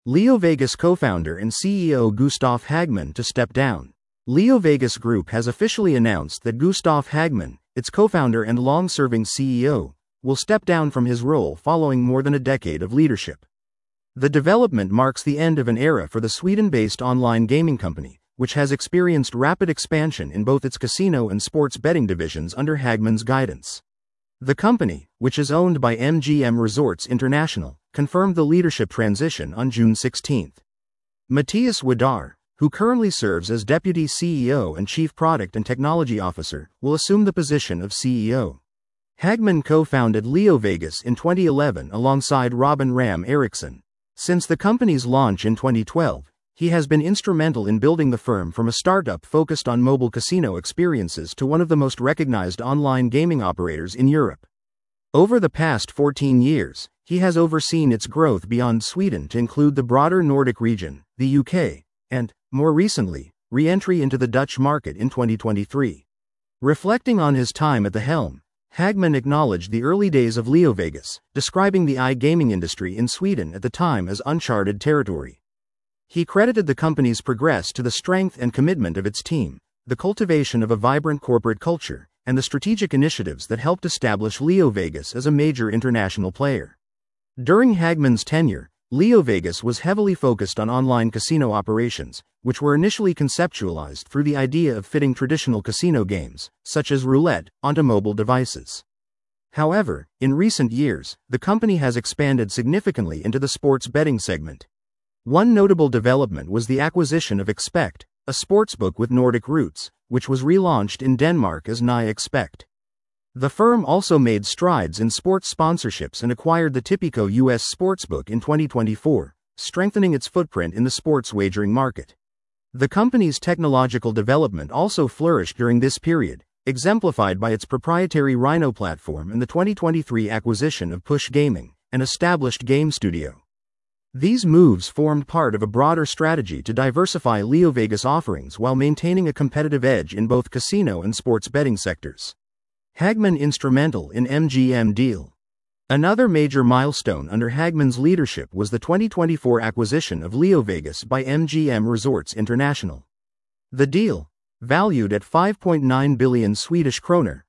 LeoVegas co-founder and CEO Gustaf Hagman to step down. LeoVegas Group has officially announced that Gustaf Hagman, its co-founder and long-serving CEO, will step down from his role following more than a decade of leadership. The development marks the end of an era for the Sweden-based online gaming company, which has experienced rapid expansion in both its casino and sports betting divisions under Hagman's guidance. The company, which is owned by MGM Resorts International, confirmed the leadership transition on June 16. Mattias Widar, who currently serves as Deputy CEO and Chief Product and Technology Officer, will assume the position of CEO. Hagman co-founded LeoVegas in 2011 alongside Robin Ram Eriksson. Since the company's launch in 2012, he has been instrumental in building the firm from a startup focused on mobile casino experiences to one of the most recognized online gaming operators in Europe. Over the past 14 years, he has overseen its growth beyond Sweden to include the broader Nordic region, the UK, and, more recently, re-entry into the Dutch market in 2023. Reflecting on his time at the helm, Hagman acknowledged the early days of LeoVegas, describing the iGaming industry in Sweden at the time as uncharted territory. He credited the company's progress to the strength and commitment of its team, the cultivation of a vibrant corporate culture, and the strategic initiatives that helped establish LeoVegas as a major international player. During Hagman's tenure, LeoVegas was heavily focused on online casino operations, which were initially conceptualized through the idea of fitting traditional casino games, such as roulette, onto mobile devices. However, in recent years, the company has expanded significantly into the sports betting segment. One notable development was the acquisition of Expekt, a sportsbook with Nordic roots, which was relaunched in Denmark as Nye Expekt. The firm also made strides in sports sponsorships and acquired the Tipico US sportsbook in 2024, strengthening its footprint in the sports wagering market. The company's technological development also flourished during this period, exemplified by its proprietary Rhino platform and the 2023 acquisition of Push Gaming, an established game studio. These moves formed part of a broader strategy to diversify LeoVegas offerings while maintaining a competitive edge in both casino and sports betting sectors. Hagman instrumental in MGM deal. Another major milestone under Hagman's leadership was the 2024 acquisition of LeoVegas by MGM Resorts International. The deal, valued at 5.9 billion Swedish kroner,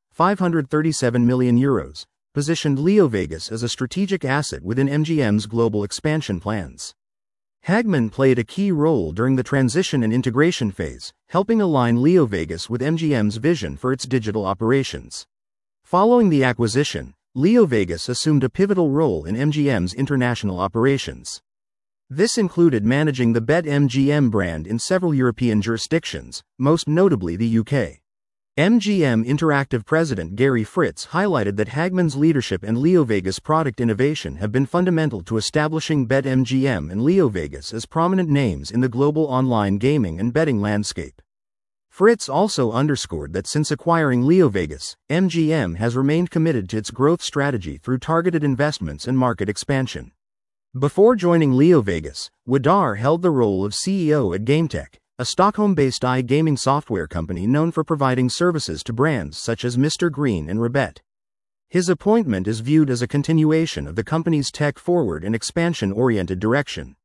537 million euros, positioned LeoVegas as a strategic asset within MGM's global expansion plans. Hagman played a key role during the transition and integration phase, helping align LeoVegas with MGM's vision for its digital operations. Following the acquisition, LeoVegas assumed a pivotal role in MGM's international operations. This included managing the BetMGM brand in several European jurisdictions, most notably the UK. MGM Interactive President Gary Fritz highlighted that Hagman's leadership and LeoVegas product innovation have been fundamental to establishing BetMGM and LeoVegas as prominent names in the global online gaming and betting landscape. Fritz also underscored that since acquiring LeoVegas, MGM has remained committed to its growth strategy through targeted investments and market expansion. Before joining LeoVegas, Widar held the role of CEO at GameTech, a Stockholm-based iGaming software company known for providing services to brands such as Mr. Green and Rebet. His appointment is viewed as a continuation of the company's tech-forward and expansion-oriented direction.